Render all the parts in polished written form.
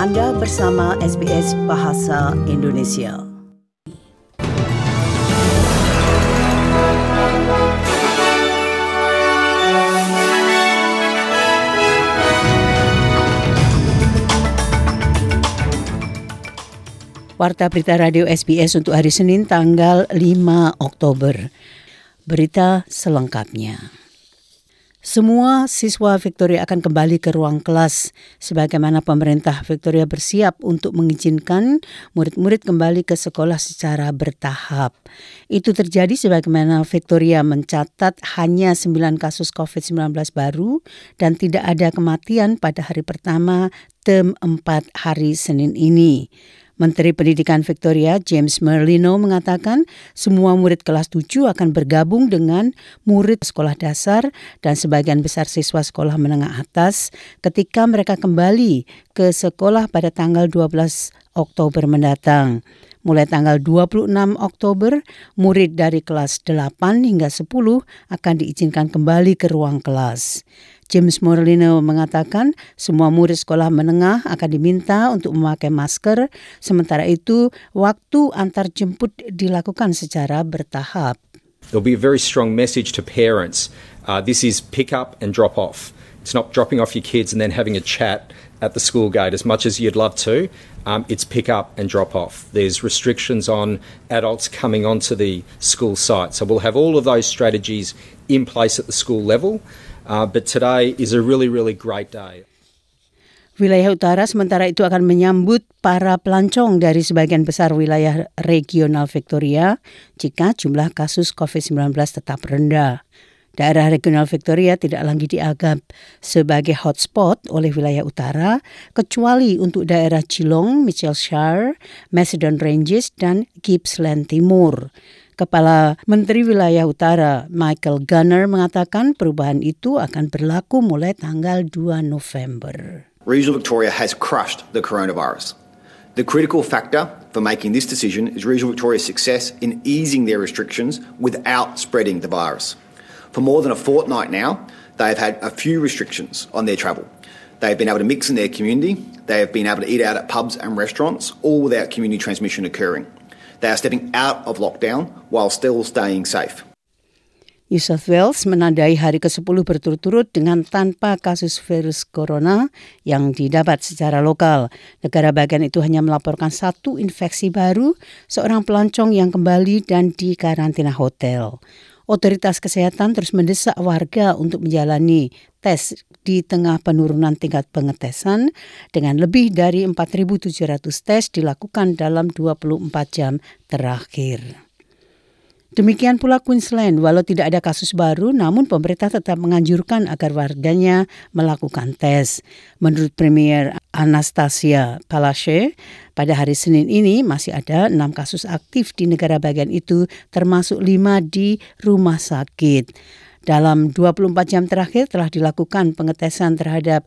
Anda bersama SBS Bahasa Indonesia. Warta Berita Radio SBS untuk hari Senin tanggal 5 Oktober. Berita selengkapnya. Semua siswa Victoria akan kembali ke ruang kelas sebagaimana pemerintah Victoria bersiap untuk mengizinkan murid-murid kembali ke sekolah secara bertahap. Itu terjadi sebagaimana Victoria mencatat hanya 9 kasus COVID-19 baru dan tidak ada kematian pada hari pertama term 4 hari Senin ini. Menteri Pendidikan Victoria, James Merlino, mengatakan semua murid kelas 7 akan bergabung dengan murid sekolah dasar dan sebagian besar siswa sekolah menengah atas ketika mereka kembali ke sekolah pada tanggal 12 Oktober mendatang. Mulai tanggal 26 Oktober, murid dari kelas 8 hingga 10 akan diizinkan kembali ke ruang kelas. James Merlino mengatakan semua murid sekolah menengah akan diminta untuk memakai masker, sementara itu waktu antar jemput dilakukan secara bertahap. There'll be a very strong message to parents. This is pick up and drop off. It's not dropping off your kids and then having a chat at the school gate as much as you'd love to. It's pick up and drop off. There's restrictions on adults coming onto the school site. So we'll have all of those strategies in place at the school level. But today is a really, really great day. Wilayah utara sementara itu akan menyambut para pelancong dari sebagian besar wilayah regional Victoria jika jumlah kasus COVID-19 tetap rendah. Daerah regional Victoria tidak lagi dianggap sebagai hotspot oleh wilayah utara, kecuali untuk daerah Geelong, Mitchellshire, Macedon Ranges, dan Gippsland Timur. Kepala Menteri Wilayah Utara Michael Gunner mengatakan perubahan itu akan berlaku mulai tanggal 2 November. Regional Victoria has crushed the coronavirus. The critical factor for making this decision is Regional Victoria's success in easing their restrictions without spreading the virus. For more than a fortnight now, they have had a few restrictions on their travel. They have been able to mix in their community. They have been able to eat out at pubs and restaurants, all without community transmission occurring. They are stepping out of lockdown while still staying safe. New South Wales menandai hari ke-10 berturut-turut dengan tanpa kasus virus corona yang didapat secara lokal. Negara bagian itu hanya melaporkan 1 infeksi baru, seorang pelancong yang kembali dan di karantina hotel. Otoritas kesehatan terus mendesak warga untuk menjalani tes di tengah penurunan tingkat pengetesan dengan lebih dari 4.700 tes dilakukan dalam 24 jam terakhir. Demikian pula Queensland, walau tidak ada kasus baru, namun pemerintah tetap menganjurkan agar warganya melakukan tes. Menurut Premier Anastasia Palaszczuk, pada hari Senin ini masih ada 6 kasus aktif di negara bagian itu, termasuk 5 di rumah sakit. Dalam 24 jam terakhir telah dilakukan pengetesan terhadap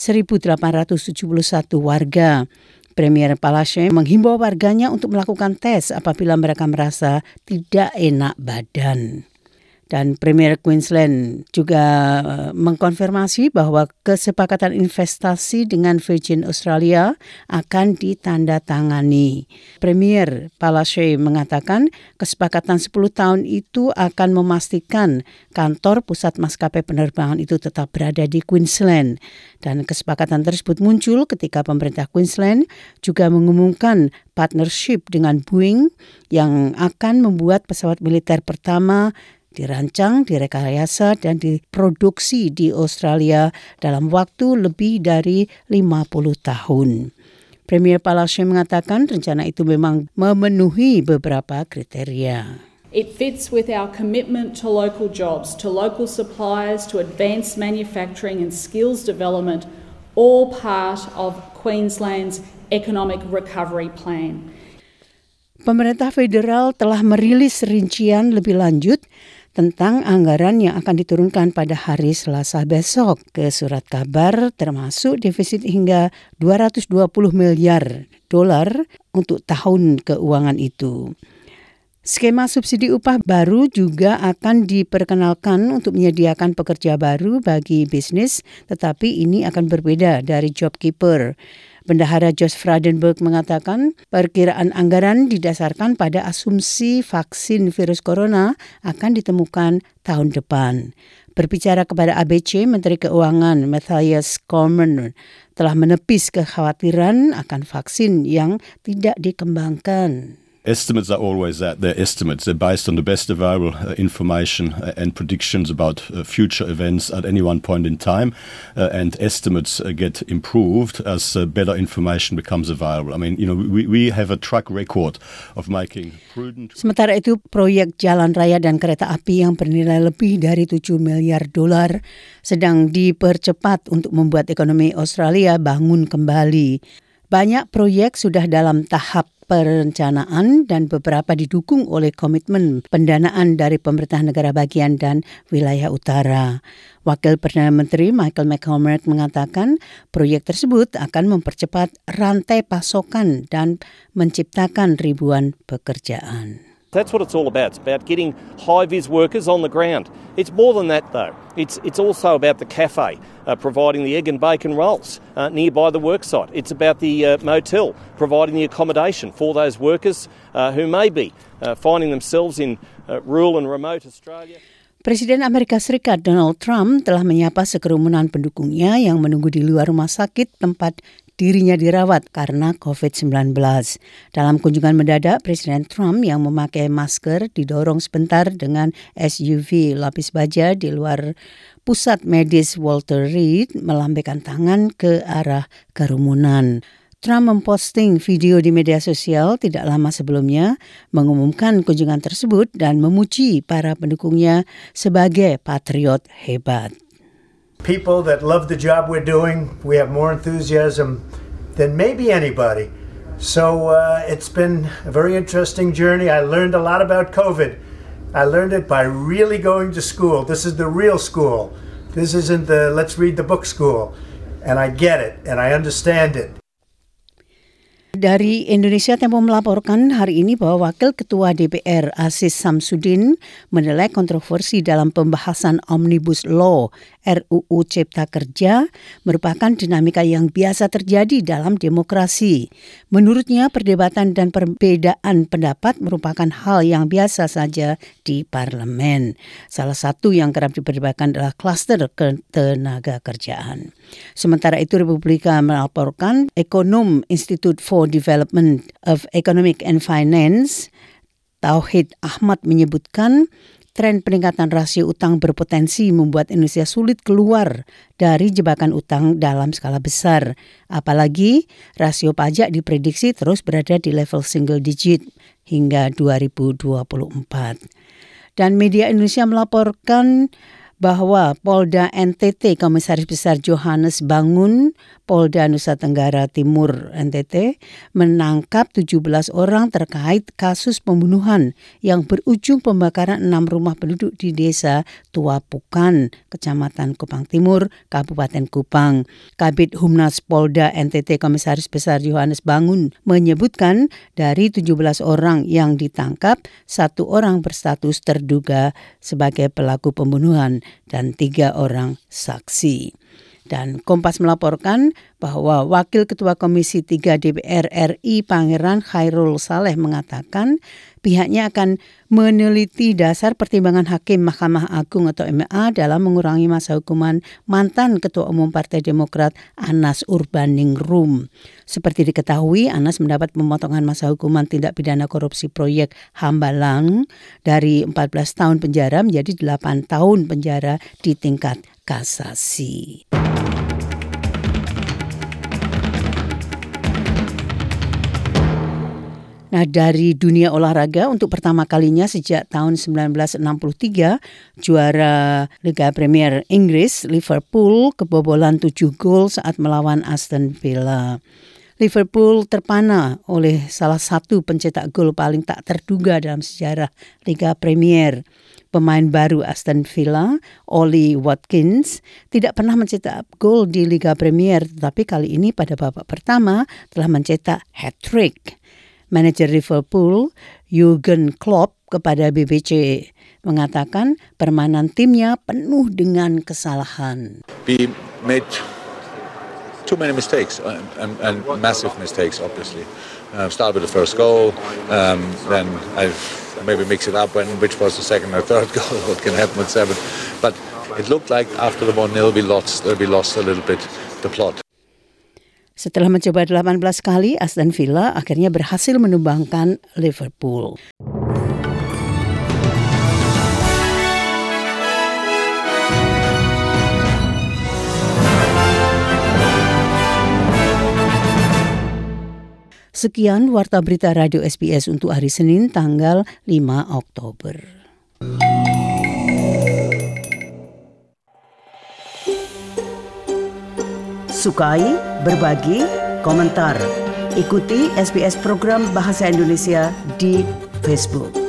1.871 warga. Premier Palaszczuk menghimbau warganya untuk melakukan tes apabila mereka merasa tidak enak badan. Dan Premier Queensland juga mengkonfirmasi bahwa kesepakatan investasi dengan Virgin Australia akan ditandatangani. Premier Palaszczuk mengatakan kesepakatan 10 tahun itu akan memastikan kantor pusat maskapai penerbangan itu tetap berada di Queensland. Dan kesepakatan tersebut muncul ketika pemerintah Queensland juga mengumumkan partnership dengan Boeing yang akan membuat pesawat militer pertama dirancang, direkayasa, dan diproduksi di Australia dalam waktu lebih dari 50 tahun. Premier Palaszczuk mengatakan rencana itu memang memenuhi beberapa kriteria. It fits with our commitment to local jobs, to local suppliers, to advanced manufacturing and skills development, all part of Queensland's economic recovery plan. Pemerintah federal telah merilis rincian lebih lanjut tentang anggaran yang akan diturunkan pada hari Selasa besok ke surat kabar, termasuk defisit hingga $220 miliar untuk tahun keuangan itu. Skema subsidi upah baru juga akan diperkenalkan untuk menyediakan pekerja baru bagi bisnis, tetapi ini akan berbeda dari JobKeeper. Bendahara Josh Frydenberg mengatakan perkiraan anggaran didasarkan pada asumsi vaksin virus corona akan ditemukan tahun depan. Berbicara kepada ABC, Menteri Keuangan Matthias Cormann telah menepis kekhawatiran akan vaksin yang tidak dikembangkan. Estimates are always that. They're estimates. They're based on the best available information and predictions about future events at any one point in time. And estimates get improved as better information becomes available. I mean, we have a track record of making prudent... Sementara itu, proyek jalan raya dan kereta api yang bernilai lebih dari $7 miliar sedang dipercepat untuk membuat ekonomi Australia bangun kembali. Banyak proyek sudah dalam tahap perencanaan dan beberapa didukung oleh komitmen pendanaan dari pemerintah negara bagian dan wilayah utara. Wakil Perdana Menteri Michael McCormack mengatakan proyek tersebut akan mempercepat rantai pasokan dan menciptakan ribuan pekerjaan. That's what it's all about. It's about getting high-vis workers on the ground. It's more than that, though. It's also about the cafe, providing the egg and bacon rolls nearby the worksite. It's about the motel, providing the accommodation for those workers who may be finding themselves in rural and remote Australia. Presiden Amerika Serikat Donald Trump telah menyapa sekerumunan pendukungnya yang menunggu di luar rumah sakit tempat dirinya dirawat karena COVID-19. Dalam kunjungan mendadak, Presiden Trump yang memakai masker didorong sebentar dengan SUV lapis baja di luar pusat medis Walter Reed melambaikan tangan ke arah kerumunan. Trump memposting video di media sosial tidak lama sebelumnya mengumumkan kunjungan tersebut dan memuji para pendukungnya sebagai patriot hebat. People that love the job we're doing, we have more enthusiasm than maybe anybody. So it's been a very interesting journey. I learned a lot about COVID. I learned it by really going to school. This is the real school. This isn't the let's read the book school. And I get it and I understand it. Dari Indonesia, Tempo melaporkan hari ini bahwa Wakil Ketua DPR Aziz Samsudin menilai kontroversi dalam pembahasan Omnibus Law RUU Cipta Kerja merupakan dinamika yang biasa terjadi dalam demokrasi. Menurutnya, perdebatan dan perbedaan pendapat merupakan hal yang biasa saja di parlemen. Salah satu yang kerap diperdebatkan adalah klaster ketenaga kerjaan. Sementara itu, Republika melaporkan ekonom Institute for Development of Economic and Finance, Tauhid Ahmad menyebutkan tren peningkatan rasio utang berpotensi membuat Indonesia sulit keluar dari jebakan utang dalam skala besar. Apalagi rasio pajak diprediksi terus berada di level single digit hingga 2024. Dan media Indonesia melaporkan bahwa Polda NTT Komisaris Besar Johannes Bangun, Polda Nusa Tenggara Timur NTT, menangkap 17 orang terkait kasus pembunuhan yang berujung pembakaran 6 rumah penduduk di desa Tuapukan, Kecamatan Kupang Timur, Kabupaten Kupang. Kabid Humnas Polda NTT Komisaris Besar Johannes Bangun menyebutkan dari 17 orang yang ditangkap, 1 orang berstatus terduga sebagai pelaku pembunuhan dan 3 orang saksi. Dan Kompas melaporkan bahwa Wakil Ketua Komisi 3 DPR RI Pangeran Khairul Saleh mengatakan pihaknya akan meneliti dasar pertimbangan Hakim Mahkamah Agung atau MA dalam mengurangi masa hukuman mantan Ketua Umum Partai Demokrat Anas Urbaningrum. Seperti diketahui, Anas mendapat pemotongan masa hukuman tindak pidana korupsi proyek Hambalang dari 14 tahun penjara menjadi 8 tahun penjara di tingkat kasasi. Nah, dari dunia olahraga untuk pertama kalinya sejak tahun 1963, juara Liga Premier Inggris, Liverpool kebobolan 7 gol saat melawan Aston Villa. Liverpool terpana oleh salah satu pencetak gol paling tak terduga dalam sejarah Liga Premier. Pemain baru Aston Villa, Ollie Watkins, tidak pernah mencetak gol di Liga Premier, tetapi kali ini pada babak pertama telah mencetak hat-trick. Manajer Liverpool, Jurgen Klopp, kepada BBC mengatakan permainan timnya penuh dengan kesalahan. We made too many mistakes and massive mistakes, obviously. Start with the first goal, then I maybe mix it up when which was the second or third goal, what can happen with 7. But it looked like after the 1-0 we lost a little bit the plot. Setelah mencoba 18 kali, Aston Villa akhirnya berhasil menumbangkan Liverpool. Sekian Warta Berita Radio SBS untuk hari Senin tanggal 5 Oktober. Sukai, berbagi, komentar. Ikuti SBS program Bahasa Indonesia di Facebook.